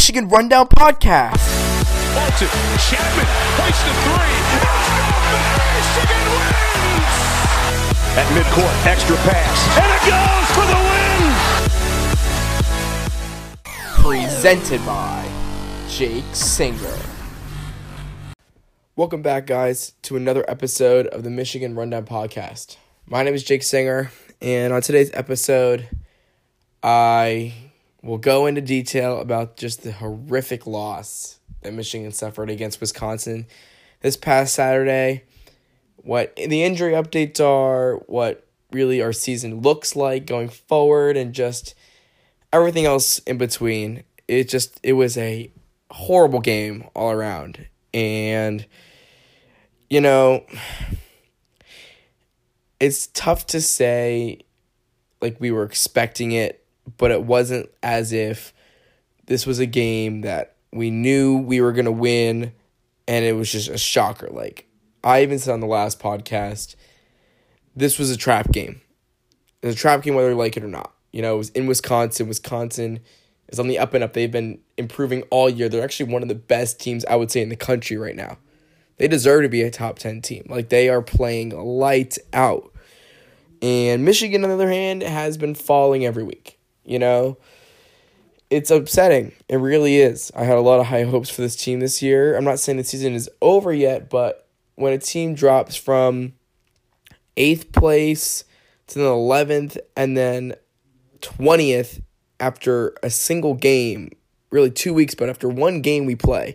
Michigan Rundown Podcast. Bolton, Chapman, hoists the three. Michigan wins! At midcourt, extra pass, and it goes for the win! Presented by Jake Singer. Welcome back, guys, to another episode of the Michigan Rundown Podcast. My name is Jake Singer, and on today's episode, I will go into detail about just the horrific loss that Michigan suffered against Wisconsin this past Saturday, what the injury updates are, what really our season looks like going forward, and just everything else in between. It was a horrible game all around. And, you know, it's tough to say like we were expecting it, but it wasn't as if this was a game that we knew we were going to win and it was just a shocker. Like I even said on the last podcast, this was a trap game. It was a trap game whether you like it or not. You know, it was in Wisconsin. Wisconsin is on the up and up. They've been improving all year. They're actually one of the best teams, I would say, in the country right now. They deserve to be a top 10 team. Like, they are playing lights out. And Michigan, on the other hand, has been falling every week. You know, it's upsetting. It really is. I had a lot of high hopes for this team this year. I'm not saying the season is over yet, but when a team drops from 8th place to the 11th and then 20th after a single game, really 2 weeks, but after one game we play,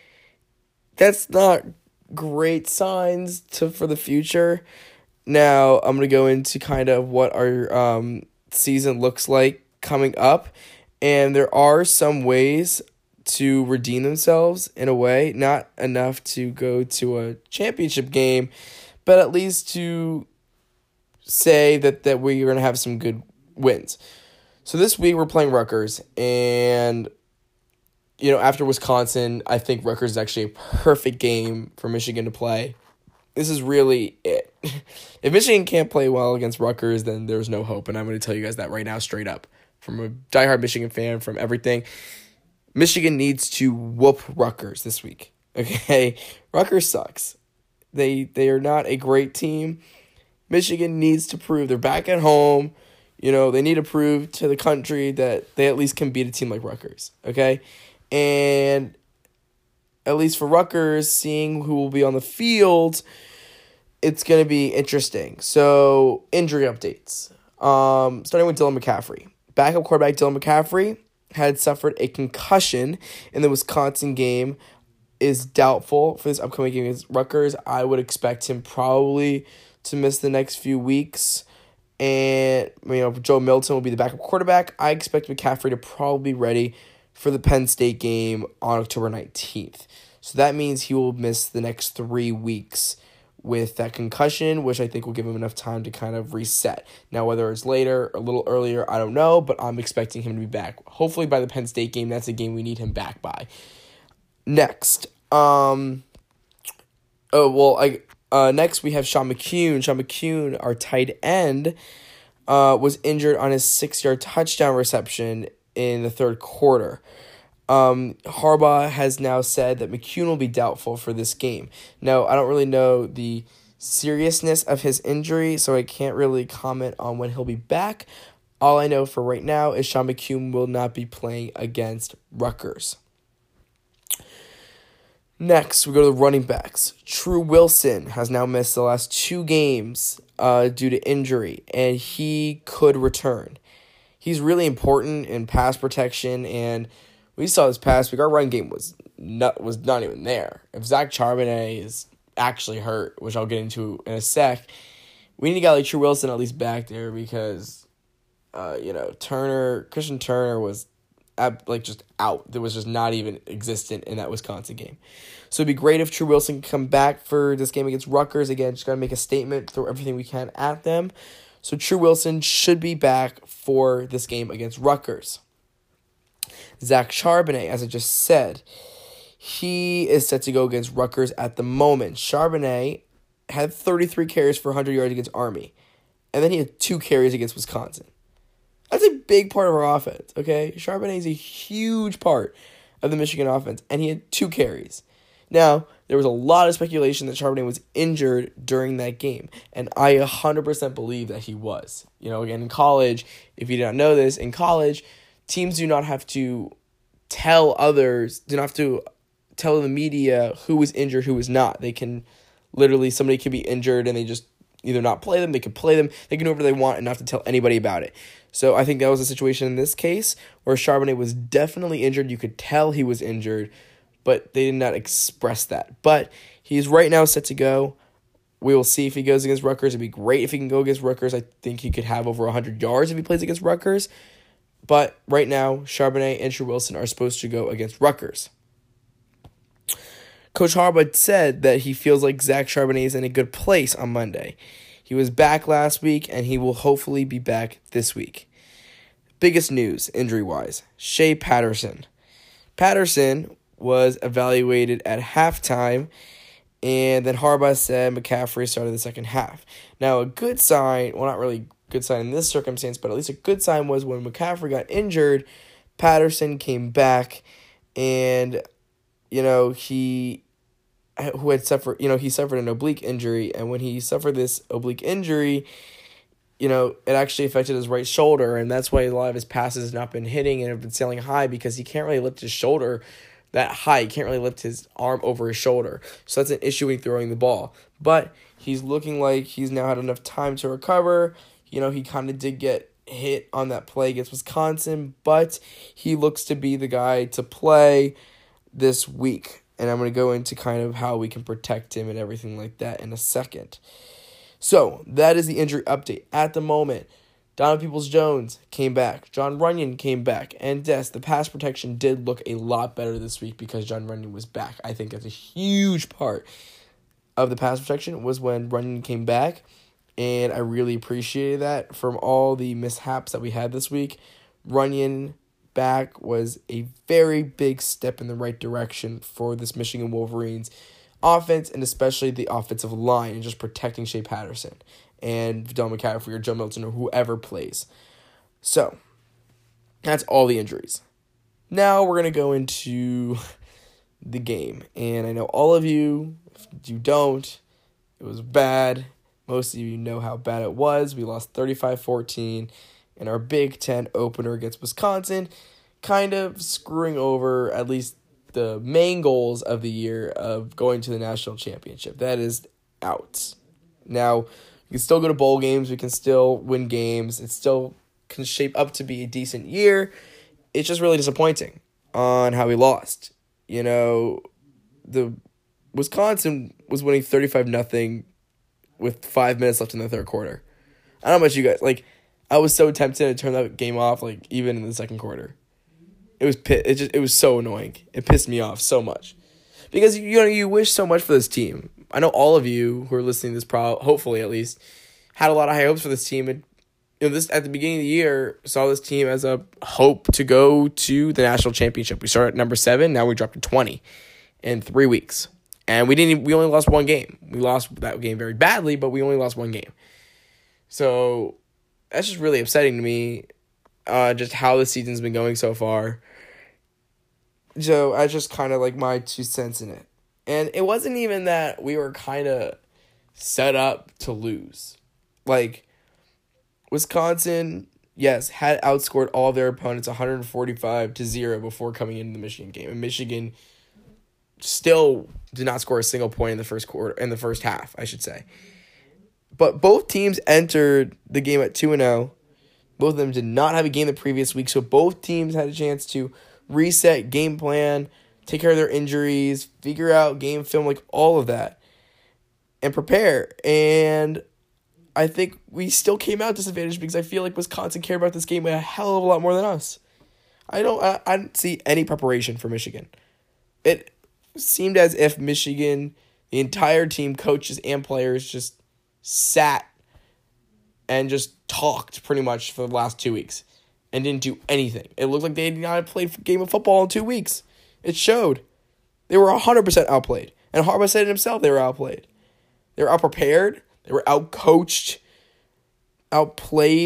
that's not great signs for the future. Now, I'm going to go into kind of what our season looks like coming up, and there are some ways to redeem themselves in a way, not enough to go to a championship game, but at least to say that we're going to have some good wins. So this week we're playing Rutgers, and you know, after Wisconsin, I think Rutgers is actually a perfect game for Michigan to play. This is really it. If Michigan can't play well against Rutgers, then there's no hope, and I'm going to tell you guys that right now straight up. From a diehard Michigan fan, from everything, Michigan needs to whoop Rutgers this week. Okay? Rutgers sucks. They are not a great team. Michigan needs to prove they're back at home. You know, they need to prove to the country that they at least can beat a team like Rutgers. Okay? And at least for Rutgers, seeing who will be on the field, it's going to be interesting. So, injury updates. Starting with Dylan McCaffrey. Backup quarterback Dylan McCaffrey had suffered a concussion in the Wisconsin game, is doubtful for this upcoming game against Rutgers. I would expect him probably to miss the next few weeks. And, you know, Joe Milton will be the backup quarterback. I expect McCaffrey to probably be ready for the Penn State game on October 19th. So that means he will miss the next 3 weeks with that concussion, which I think will give him enough time to kind of reset. Now, whether it's later or a little earlier, I don't know, but I'm expecting him to be back. Hopefully by the Penn State game, that's a game we need him back by. Next, next we have Sean McCune. Sean McCune, our tight end, was injured on his 6-yard touchdown reception in the third quarter. Harbaugh has now said that McCune will be doubtful for this game. Now, I don't really know the seriousness of his injury, so I can't really comment on when he'll be back. All I know for right now is Sean McCune will not be playing against Rutgers. Next, we go to the running backs. True Wilson has now missed the last 2 games due to injury, and he could return. He's really important in pass protection, and we saw this past week, our run game was not even there. If Zach Charbonnet is actually hurt, which I'll get into in a sec, we need a guy like True Wilson at least back there because, Christian Turner was just out. That was just not even existent in that Wisconsin game. So it'd be great if True Wilson could come back for this game against Rutgers. Again, just got to make a statement, throw everything we can at them. So True Wilson should be back for this game against Rutgers. Zach Charbonnet, as I just said, he is set to go against Rutgers at the moment. Charbonnet had 33 carries for 100 yards against Army, and then he had 2 carries against Wisconsin. That's a big part of our offense, okay? Charbonnet is a huge part of the Michigan offense, and he had 2 carries. Now, there was a lot of speculation that Charbonnet was injured during that game, and I 100% believe that he was. Again, in college, if you did not know this, in college, teams do not have to tell the media who was injured, who was not. They can literally, somebody can be injured and they just either not play them, they can play them, they can do whatever they want and not have to tell anybody about it. So I think that was the situation in this case where Charbonnet was definitely injured. You could tell he was injured, but they did not express that. But he's right now set to go. We will see if he goes against Rutgers. It'd be great if he can go against Rutgers. I think he could have over 100 yards if he plays against Rutgers. But right now, Charbonnet and Drew Wilson are supposed to go against Rutgers. Coach Harbaugh said that he feels like Zach Charbonnet is in a good place on Monday. He was back last week, and he will hopefully be back this week. Biggest news, injury-wise, Shea Patterson. Patterson was evaluated at halftime, and then Harbaugh said McCaffrey started the second half. Now, a good sign, well, not really good sign in this circumstance, but at least a good sign was when McCaffrey got injured, Patterson came back, and he suffered an oblique injury, and when he suffered this oblique injury, it actually affected his right shoulder, and that's why a lot of his passes have not been hitting and have been sailing high, because he can't really lift his shoulder that high. He can't really lift his arm over his shoulder, so that's an issue in throwing the ball. But he's looking like he's now had enough time to recover. He kind of did get hit on that play against Wisconsin, but he looks to be the guy to play this week. And I'm going to go into kind of how we can protect him and everything like that in a second. So, that is the injury update. At the moment, Donovan Peoples-Jones came back. John Runyon came back. And the pass protection did look a lot better this week because John Runyon was back. I think that's a huge part of the pass protection was when Runyon came back. And I really appreciated that. From all the mishaps that we had this week, Runyon back was a very big step in the right direction for this Michigan Wolverines offense, and especially the offensive line, and just protecting Shea Patterson and Vidal McCaffrey or Joe Milton or whoever plays. So, that's all the injuries. Now we're going to go into the game. And I know all of you, if you don't, it was bad. Most of you know how bad it was. We lost 35-14. In our Big Ten opener against Wisconsin, kind of screwing over at least the main goals of the year of going to the national championship. That is out. Now, we can still go to bowl games. We can still win games. It still can shape up to be a decent year. It's just really disappointing on how we lost. The Wisconsin was winning 35-0 with 5 minutes left in the third quarter. I don't know about you guys. I was so tempted to turn that game off, even in the second quarter. It was so annoying. It pissed me off so much. Because, you wish so much for this team. I know all of you who are listening to this, hopefully at least, had a lot of high hopes for this team. And, this at the beginning of the year, saw this team as a hope to go to the national championship. We started at number 7, now we dropped to 20 in 3 weeks. And we only lost one game. We lost that game very badly, but we only lost one game. So that's just really upsetting to me, just how the season's been going so far. So I just kind of my 2 cents in it. And it wasn't even that we were kind of set up to lose. Wisconsin, yes, had outscored all their opponents 145-0 before coming into the Michigan game. And Michigan still did not score a single point in the first half, I should say. But both teams entered the game at 2-0. Both of them did not have a game the previous week, so both teams had a chance to reset, game plan, take care of their injuries, figure out game film, all of that, and prepare. And I think we still came out disadvantaged because I feel like Wisconsin cared about this game a hell of a lot more than us. I didn't see any preparation for Michigan. It seemed as if Michigan, the entire team, coaches and players, just sat and just talked pretty much for the last 2 weeks and didn't do anything. It looked like they did not play a game of football in 2 weeks. It showed. They were 100% outplayed. And Harbaugh said it himself, they were outplayed. They were outprepared. They were outcoached, outplayed,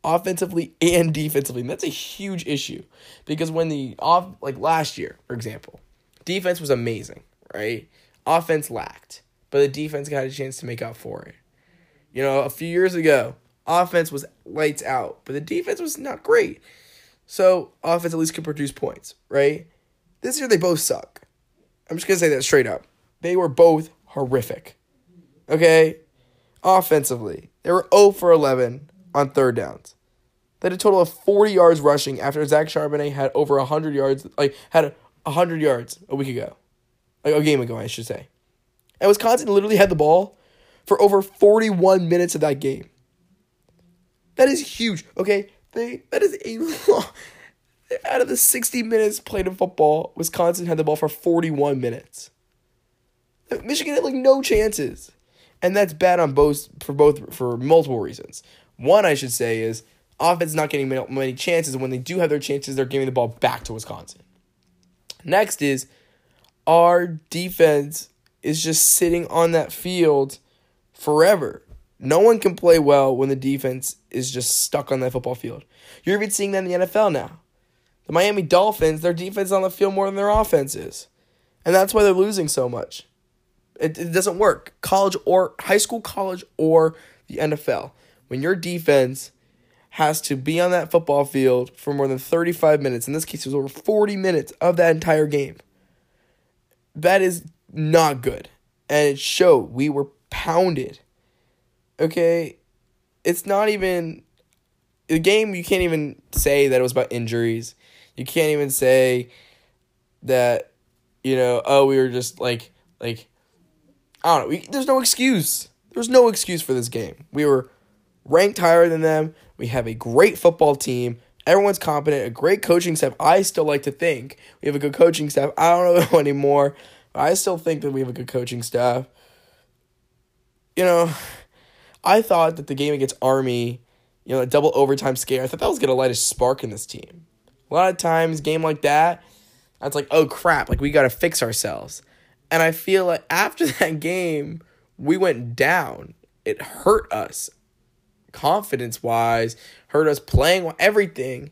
offensively and defensively. And that's a huge issue because when like last year, for example, defense was amazing, right? Offense lacked, but the defense got a chance to make up for it. A few years ago, offense was lights out, but the defense was not great. So offense at least could produce points, right? This year they both suck. I'm just going to say that straight up. They were both horrific. Okay? Offensively, they were 0 for 11 on third downs. They had a total of 40 yards rushing after Zach Charbonnet had over 100 yards, had 100 yards a week ago. A game ago, I should say. And Wisconsin literally had the ball for over 41 minutes of that game. That is huge, okay? That is a long... Out of the 60 minutes played in football, Wisconsin had the ball for 41 minutes. Michigan had no chances. And that's bad on for multiple reasons. One, I should say, is offense not getting many chances, and when they do have their chances, they're giving the ball back to Wisconsin. Next is our defense is just sitting on that field forever. No one can play well when the defense is just stuck on that football field. You're even seeing that in the NFL now. The Miami Dolphins, their defense is on the field more than their offense is. And that's why they're losing so much. It doesn't work. High school, college, or the NFL. When your defense has to be on that football field for more than 35 minutes, in this case it was over 40 minutes of that entire game, that is not good. And it showed. We were pounded. Okay? It's not even... The game, you can't even say that it was about injuries. You can't even say that, we were just I don't know. There's no excuse. There's no excuse for this game. We were ranked higher than them. We have a great football team. Everyone's competent. A great coaching staff. I still like to think we have a good coaching staff. I don't know anymore. But I still think that we have a good coaching staff. I thought that the game against Army, a double overtime scare, I thought that was going to light a spark in this team. A lot of times, game like that, that's like, oh crap, we got to fix ourselves. And I feel like after that game, we went down. It hurt us confidence-wise, hurt us playing, everything.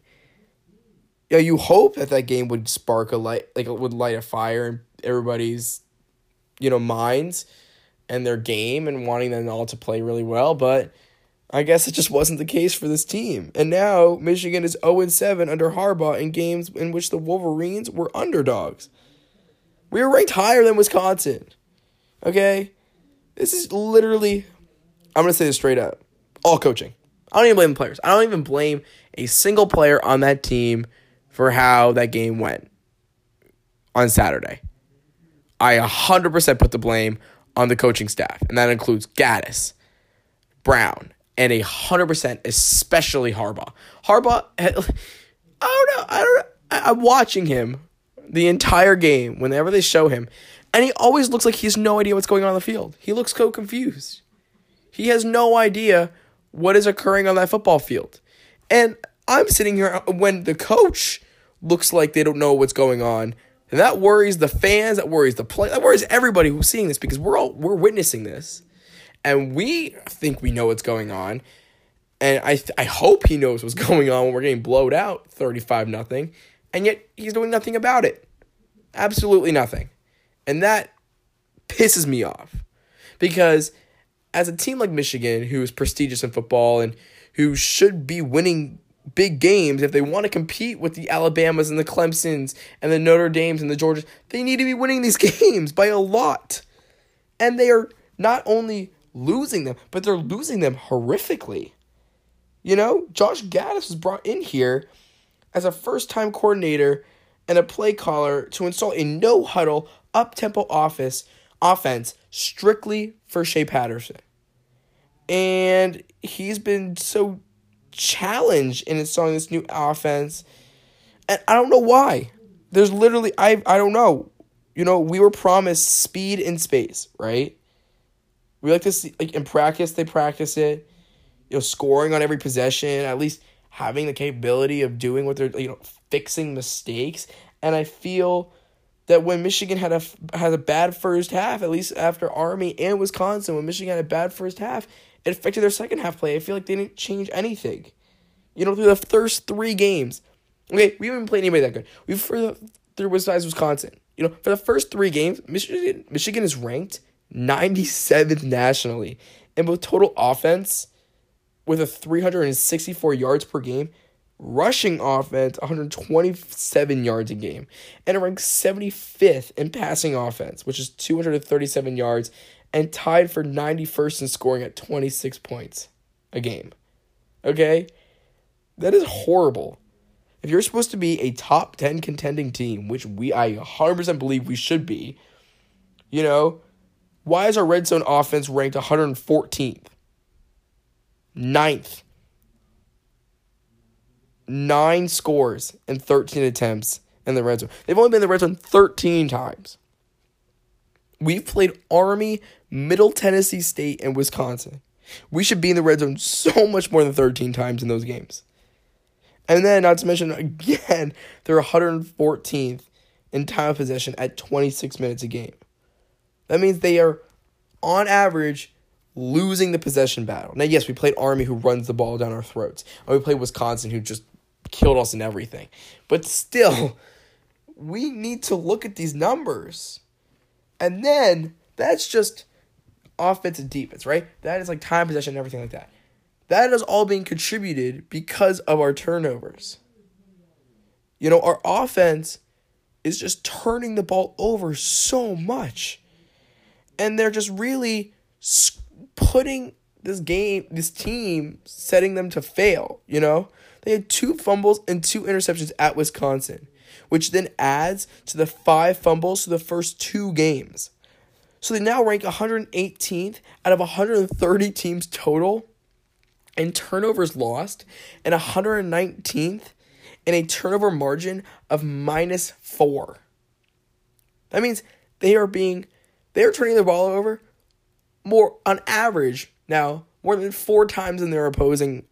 You hope that game would spark a light, it would light a fire in everybody's, minds and their game and wanting them all to play really well. But I guess it just wasn't the case for this team. And now Michigan is 0-7 under Harbaugh in games in which the Wolverines were underdogs. We were ranked higher than Wisconsin. Okay? This is literally, I'm going to say this straight up, all coaching. I don't even blame the players. I don't even blame a single player on that team for how that game went on Saturday. I 100% put the blame on the coaching staff, and that includes Gaddis, Brown, and 100% especially Harbaugh. Harbaugh, I don't know. I'm watching him the entire game whenever they show him, and he always looks like he has no idea what's going on the field. He looks so confused. He has no idea what is occurring on that football field. And I'm sitting here when the coach looks like they don't know what's going on, and that worries the fans, that worries the play, that worries everybody who's seeing this because we're witnessing this. And we think we know what's going on. And I hope he knows what's going on when we're getting blowed out 35-0. And yet he's doing nothing about it. Absolutely nothing. And that pisses me off. Because as a team like Michigan, who is prestigious in football and who should be winning big games, if they want to compete with the Alabamas and the Clemsons and the Notre Dames and the Georgias, they need to be winning these games by a lot. And they are not only losing them, but they're losing them horrifically. Josh Gaddis was brought in here as a first-time coordinator and a play caller to install a no-huddle, up-tempo offense strictly for Shea Patterson. And he's been so challenged in installing this new offense, and I don't know why. There's literally, I don't know. We were promised speed in space, right? We like to see, in practice, they practice it. Scoring on every possession, at least having the capability of doing what they're, fixing mistakes. And I feel that when Michigan had a bad first half, at least after Army and Wisconsin, when Michigan had a bad first half, it affected their second half play. I feel like they didn't change anything. through the first 3 games. Okay, we haven't played anybody that good. Through besides Wisconsin. For the first 3 games, Michigan is ranked 97th nationally. And with total offense, with a 364 yards per game, rushing offense, 127 yards a game. And it ranks 75th in passing offense, which is 237 yards, and tied for 91st in scoring at 26 points a game. Okay? That is horrible. If you're supposed to be a top 10 contending team, which I 100% believe we should be, why is our red zone offense ranked 114th? 9th. 9 scores and 13 attempts in the red zone. They've only been in the red zone 13 times. We've played Army, Middle Tennessee State, and Wisconsin. We should be in the red zone so much more than 13 times in those games. And then, not to mention, again, they're 114th in time of possession at 26 minutes a game. That means they are, on average, losing the possession battle. Now, yes, we played Army, who runs the ball down our throats. And we played Wisconsin, who just killed us in everything. But still, we need to look at these numbers. And then, that's just offense and defense, right? That is like time possession and everything like that. That is all being contributed because of our turnovers. Our offense is just turning the ball over so much. And they're just really putting this team, setting them to fail, They had 2 fumbles and 2 interceptions at Wisconsin, which then adds to the 5 fumbles to the first 2 games. So they now rank 118th out of 130 teams total in turnovers lost, and 119th in a turnover margin of -4. That means they are turning the ball over more on average now, more than 4 times than their opposing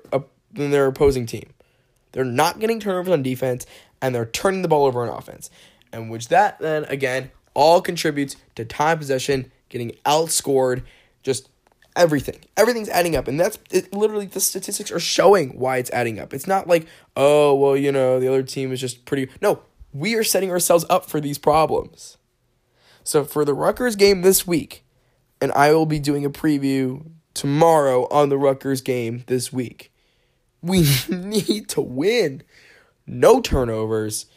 team. They're not getting turnovers on defense, and they're turning the ball over on offense. And which that then again all contributes to time possession, getting outscored, just everything. Everything's adding up. And that's it. Literally, the statistics are showing why it's adding up. It's not like, oh, well, the other team is just pretty. No, we are setting ourselves up for these problems. So for the Rutgers game this week, and I will be doing a preview tomorrow on the Rutgers game this week, we need to win. No turnovers.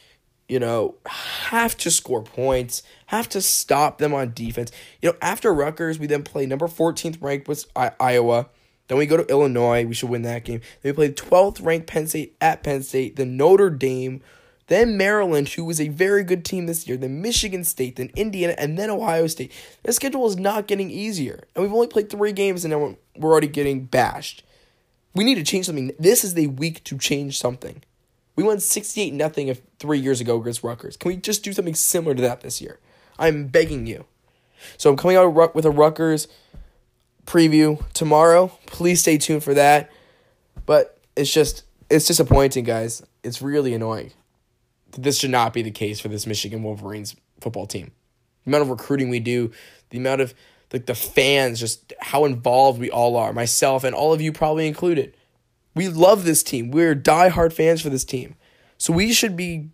Have to score points, have to stop them on defense. After Rutgers, we then play number 14th ranked with Iowa. Then we go to Illinois. We should win that game. Then we play 12th ranked Penn State at Penn State. Then Notre Dame. Then Maryland, who was a very good team this year. Then Michigan State. Then Indiana. And then Ohio State. The schedule is not getting easier. And we've only played 3 games and now we're already getting bashed. We need to change something. This is the week to change something. We won 68-0 3 years ago against Rutgers. Can we just do something similar to that this year? I'm begging you. So I'm coming out with a Rutgers preview tomorrow. Please stay tuned for that. But it's disappointing, guys. It's really annoying. This should not be the case for this Michigan Wolverines football team. The amount of recruiting we do, the amount of the fans, just how involved we all are, myself and all of you probably included. We love this team. We're diehard fans for this team. So we should be...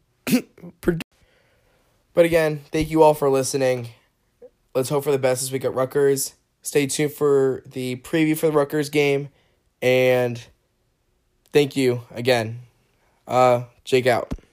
But again, thank you all for listening. Let's hope for the best this week at Rutgers. Stay tuned for the preview for the Rutgers game. And thank you again. Jake out.